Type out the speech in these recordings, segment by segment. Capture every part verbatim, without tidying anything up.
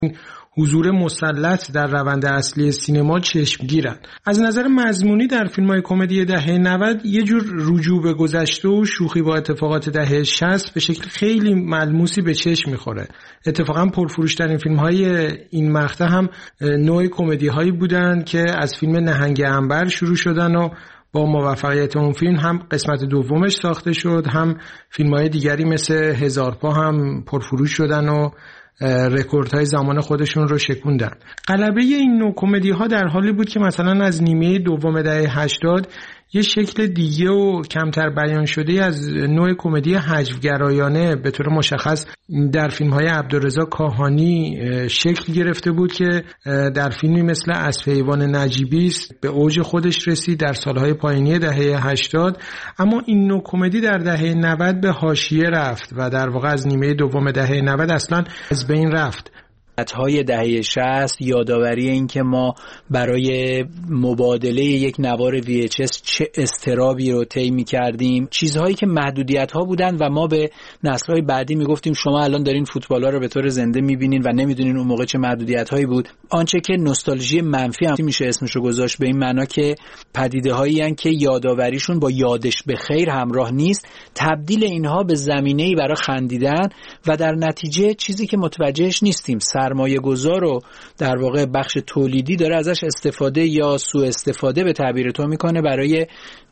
حضور مسلط در روند اصلی سینما چشمگیرن. از نظر مضمونی در فیلم‌های کمدی دهه نود یه جور رجوع به گذشته و شوخی با اتفاقات دهه شصت به شکل خیلی ملموسی به چشم می‌خوره. اتفاقا پرفروش‌ترین فیلم‌های این مقطع هم نوع کمدی‌هایی بودن که از فیلم نهنگ عنبر شروع شدن و با موفقیت اون فیلم هم قسمت دومش ساخته شد، هم فیلم‌های دیگری مثل هزار پا هم پرفروش شدن و رکوردهای زمان خودشون رو شکوندن. غلبه این نوع کمدی ها در حالی بود که مثلا از نیمه دوم دهه هشتاد یه شکل دیگه و کمتر بیان شده از نوع کمدی حجوگرایانه به طور مشخص در فیلم‌های عبدالرضا کاهانی شکل گرفته بود که در فیلمی مثل اسب حیوان نجیبی است به اوج خودش رسید در سالهای پایانی دهه هشتاد. اما این نوع کمدی در دهه نود به حاشیه رفت و در واقع از نیمه دوم دهه نود اصلا از بین رفت. های دهه شصت یادآوری این که ما برای مبادله یک نوار وی اچ اس چه استرابی رو طی می‌کردیم، چیزهایی که محدودیت‌ها بودن و ما به نسل‌های بعدی میگفتیم شما الان دارین فوتبال‌ها رو به طور زنده می‌بینین و نمی‌دونین اون موقع چه محدودیت‌هایی بود. آنچه که نوستالژی منفی هم میشه اسمش رو گذاشت به این معنا که پدیده‌هایی ان که یادآوریشون با یادش به خیر همراه نیست، تبدیل اینها به زمینه‌ای برای خندیدن و در نتیجه چیزی که متوجهش نیستیم سرمایه گذار و در واقع بخش تولیدی داره ازش استفاده یا سوء استفاده به تعبیر تو میکنه برای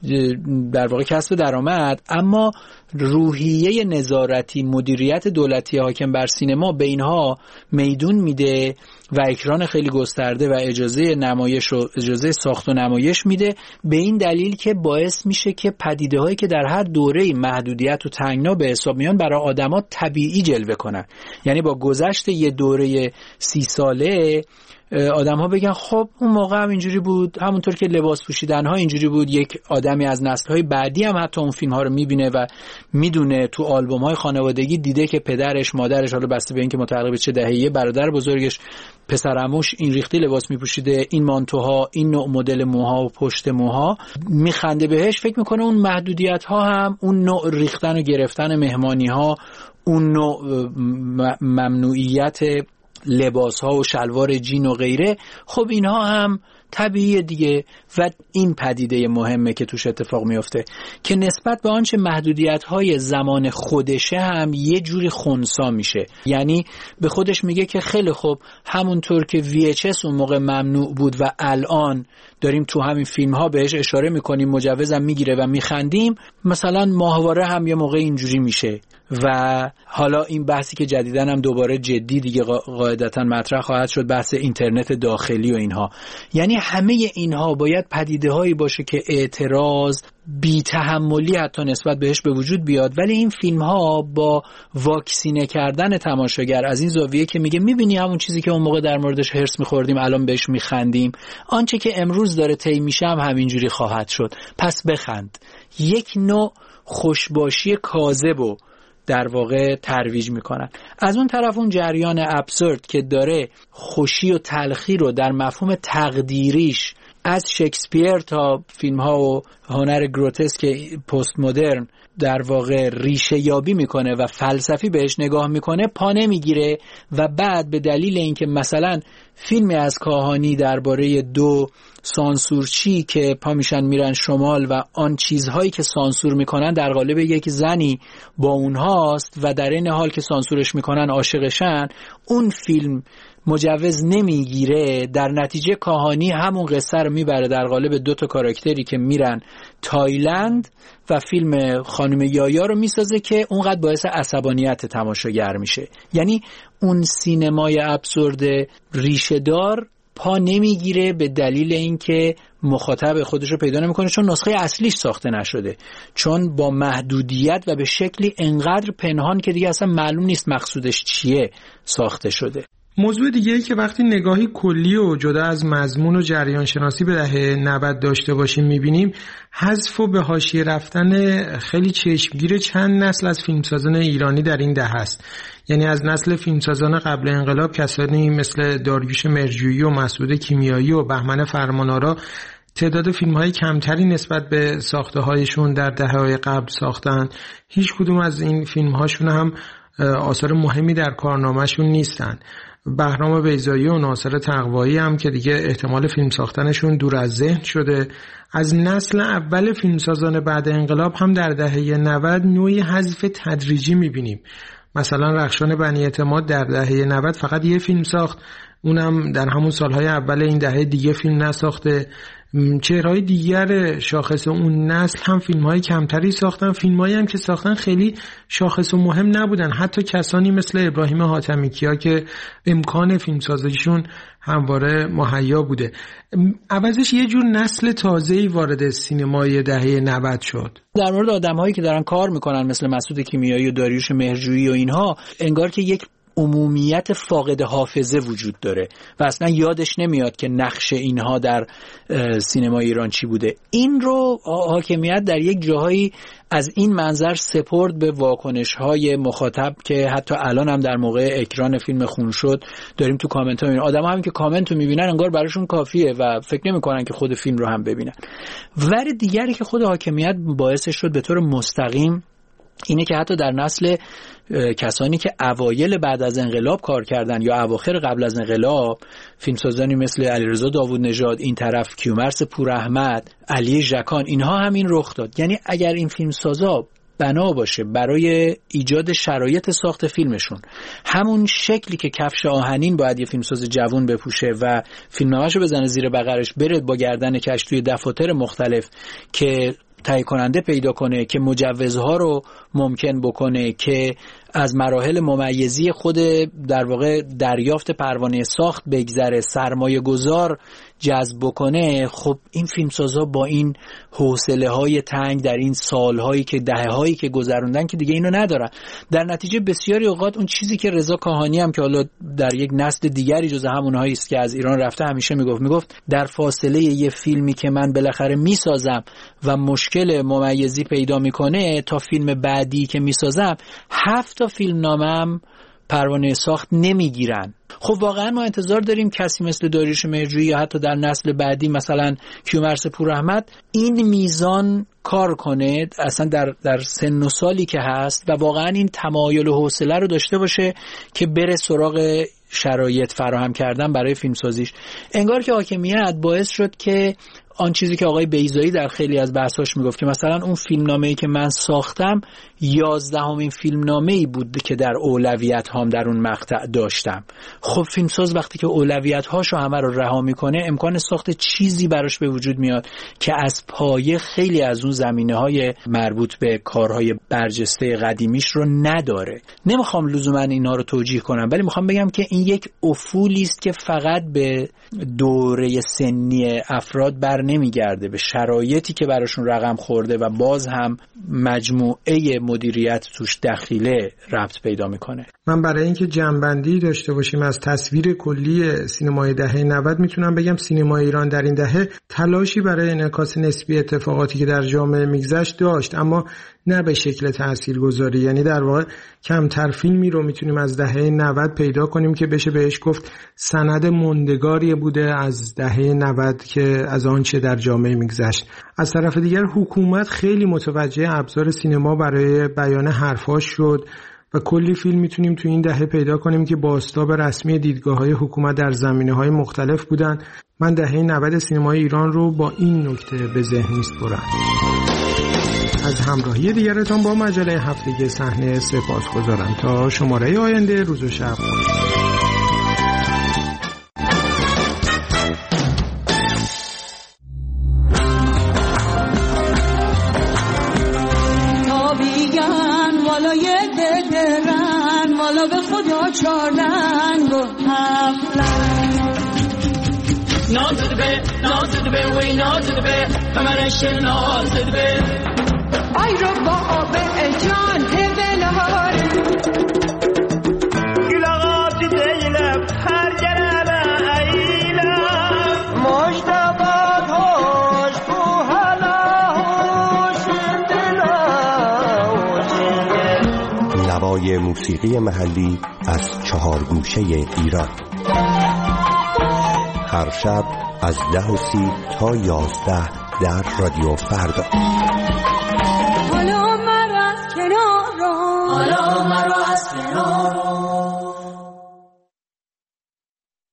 در واقع کسب درآمد. اما روحیه نظارتی مدیریت دولتی حاکم بر سینما به اینها میدون میده و اکران خیلی گسترده و اجازه نمایش و اجازه ساخت و نمایش میده، به این دلیل که باعث میشه که پدیده هایی که در هر دوره محدودیت و تنگنا به حساب میان برای آدما طبیعی جلوه کنن. یعنی با گذشت یه دوره سی ساله آدم ها بگن خب اون موقع هم اینجوری بود، همونطور که لباس پوشیدن ها اینجوری بود. یک آدمی از نسل های بعدی هم حتی اون فیلم ها رو میبینه و میدونه تو آلبوم های خانوادگی دیده که پدرش، مادرش، حالا بسته به این که متعلق به چه دهه‌ایه، برادر بزرگش، پسرعموش این ریختی لباس میپوشیده، این مانتوها، این نوع مدل موها و پشت موها، میخنده بهش، فکر میکنه اون محدودیت ها هم، اون نوع ریختن و گرفتن مهمانی ها، اون نوع ممنوعیت لباس ها و شلوار جین و غیره، خب اینها هم طبیعیه دیگه. و این پدیده مهمه که توش اتفاق میفته که نسبت به آنچه محدودیت های زمان خودشه هم یه جوری خنثی میشه. یعنی به خودش میگه که خیلی خوب همونطور که وی اچ اس اون موقع ممنوع بود و الان داریم تو همین فیلم ها بهش اشاره میکنیم، مجوزم میگیره و میخندیم، مثلا ماهواره هم یه موقع اینجوری میشه. و حالا این بحثی که جدیدن هم دوباره جدی دیگه قاعدتا مطرح خواهد شد، بحث اینترنت داخلی و اینها. یعنی همه اینها باید پدیده هایی باشه که اعتراض، بی تحملی حتی نسبت بهش به وجود بیاد، ولی این فیلم ها با واکسینه کردن تماشاگر از این زاویه که میگه میبینی همون چیزی که اون موقع در موردش هرس میخوردیم الان بهش میخندیم، آنچه که امروز داره طی میشه هم همینجوری خواهد شد، پس بخند. یک نوع خوشباشی کاذب در واقع ترویج میکنن. از اون طرف اون جریان ابسورد که داره خوشی و تلخی رو در مفهوم تقدیریش از شکسپیر تا فیلم ها و هنر گروتسک پست مدرن در واقع ریشه یابی میکنه و فلسفی بهش نگاه میکنه، پا نمیگیره و بعد به دلیل اینکه مثلا فیلمی از کاهانی درباره دو سانسورچی که پا میشن میرن شمال و آن چیزهایی که سانسور میکنن در قالب یک زنی با اونهاست و در این حال که سانسورش میکنن عاشقشن، اون فیلم مجوز نمیگیره، در نتیجه کاهانی همون قصه رو میبره در قالب دو تا کاراکتری که میرن تایلند و فیلم خانم یایا رو میسازه که اونقدر باعث عصبانیت تماشاگر میشه. یعنی اون سینمای ابسورد ریشه دار پا نمیگیره به دلیل اینکه مخاطب خودش رو پیدا نمیکنه، چون نسخه اصلیش ساخته نشده، چون با محدودیت و به شکلی انقدر پنهان که دیگه اصلا معلوم نیست مقصودش چیه ساخته شده. موضوع دیگه‌ای که وقتی نگاهی کلی و جدا از مضمون و جریان شناسی به دهه نود داشته باشیم می‌بینیم حذف و به حاشیه رفتن خیلی چشمگیر چند نسل از فیلمسازان ایرانی در این دهه است. یعنی از نسل فیلمسازان قبل انقلاب کسانی مثل داریوش مرجویی و مسعود کیمیایی و بهمن فرمانآرا تعداد فیلم‌های کمتری نسبت به ساخته‌هایشون در دهه‌های قبل ساختن. هیچ کدوم از این فیلم‌هاشون هم آثار مهمی در کارنامه‌شون نیستن بهرام بیضایی و ناصر تقوایی هم که دیگه احتمال فیلم ساختنشون دور از ذهن شده. از نسل اول فیلمسازان بعد انقلاب هم در دهه نود نوعی حذف تدریجی میبینیم. مثلا رخشان بنی اعتماد در دهه نود فقط یه فیلم ساخت، اونم در همون سالهای اول این دهه دیگه فیلم نساخته. چهرهای دیگر شاخص اون نسل هم فیلم‌های کمتری ساختن، فیلم‌هایی هم که ساختن خیلی شاخص و مهم نبودن، حتی کسانی مثل ابراهیم حاتمیکیا که امکان فیلمسازیشون همواره مهیا بوده. عوضش یه جور نسل تازه‌ای وارد سینمای دهه نود شد. در مورد آدم‌هایی که دارن کار میکنن مثل مسعود کیمیایی و داریوش مهرجویی و اینها، انگار که یک عمومیت فاقد حافظه وجود داره و اصلا یادش نمیاد که نقش اینها در سینما ایران چی بوده. این رو حاکمیت در یک جاهایی از این منظر سپرد به واکنش‌های مخاطب که حتی الان هم در موقع اکران فیلم خون شد داریم تو کامنت ها میبینیم. آدم‌ها هم که کامنت رو میبینن انگار براشون کافیه و فکر نمی‌کنن که خود فیلم رو هم ببینن. ور دیگری که خود حاکمیت باعث شد به طور مستقیم اینه که حتی در نسل کسانی که اوایل بعد از انقلاب کار کردن یا اواخر قبل از انقلاب، فیلمسازانی مثل علیرضا داوود نژاد، این طرف کیومرث پوراحمد، علی ژکان، اینها هم این رخ داد. یعنی اگر این فیلمسازا بنا باشه برای ایجاد شرایط ساخت فیلمشون همون شکلی که کفش آهنین باید یه فیلمساز جوان بپوشه و فیلمنامه‌شو بزنه زیر بغلش، بره با گردن کش توی دفاتر مختلف که تهیه کننده پیدا کنه، که مجوزها رو ممکن بکنه، که از مراحل ممیزی خود در واقع دریافت پروانه ساخت بگذره، سرمایه گذار جذب بکنه، خب این فیلمسازا با این حوصله های تنگ در این سالهایی که دهه هایی که گذروندن که دیگه اینو ندارن. در نتیجه بسیاری اوقات اون چیزی که رضا کاهانی هم که حالا در یک نسل دیگری جز همونهایی است که از ایران رفته همیشه میگفت میگفت در فاصله یه فیلمی که من بالاخره میسازم و مشکل ممیزی پیدا میکنه تا فیلم بعدی که میسازم، هفت تا فیلم نامم پروانه ساخت نمیگیرن. خب واقعا ما انتظار داریم کسی مثل داریوش مهرجویی یا حتی در نسل بعدی مثلا کیومرث پوراحمد این میزان کار کنه اصلا در در سن و سالی که هست و واقعا این تمایل و حوصله رو داشته باشه که بره سراغ شرایط فراهم کردن برای فیلمسازیش. انگار که حاکمیت باعث شد که آن چیزی که آقای بیضایی در خیلی از بحثاش میگفت که مثلا اون فیلمنامه‌ای که من ساختم یازدهمین فیلمنامه‌ای بود که در اولویت هام در اون مقطع داشتم. خب فیلمساز وقتی که اولویت هاشو همه رو رها میکنه امکان ساخت چیزی براش به وجود میاد که از پایه خیلی از اون زمینه‌های مربوط به کارهای برجسته قدیمیش رو نداره. نمیخوام لزوما اینا رو توجیه کنم، ولی میخوام بگم که این یک افولی است که فقط به دوره سنی افراد بر نمیگرده، به شرایطی که براشون رقم خورده و باز هم مجموعه مدیریت توش دخیله ربط پیدا میکنه. من برای اینکه جمع‌بندی داشته باشیم از تصویر کلی سینمای دهه نود میتونم بگم سینمای ایران در این دهه تلاشی برای انعکاس نسبی اتفاقاتی که در جامعه میگذشت داشت، اما نه به شکل تاثیرگذاری. یعنی در واقع کمتر فیلمی رو میتونیم از دهه نود پیدا کنیم که بشه بهش گفت سند موندگاری بوده از دهه نود که از آنچه در جامعه میگذشت. از طرف دیگر حکومت خیلی متوجه ابزار سینما برای بیان حرفاش شد و کلی فیلم میتونیم تو این دهه پیدا کنیم که بازتاب رسمی دیدگاه‌های حکومت در زمینه‌های مختلف بودن. من دهه نود سینمای ایران رو با این نکته به ذهن میسپرم. از همراهی دیگرتان با مجله هفتگی صحنه سپاسگزارم. تا شماره آینده، روز و شب خوش. والا به خدا چارنگ و هفلنگ نازد به نازد به وی نازد به کمرش نازد به ای رو با آب جان بلهار گلاغات دیلم هر جرم ایلم مجتبات هاش بو حلا هوش دلا نوای موسیقی محلی از چهار گوشه ایران، هر شب از ده و سی تا یازده در رادیو فردا.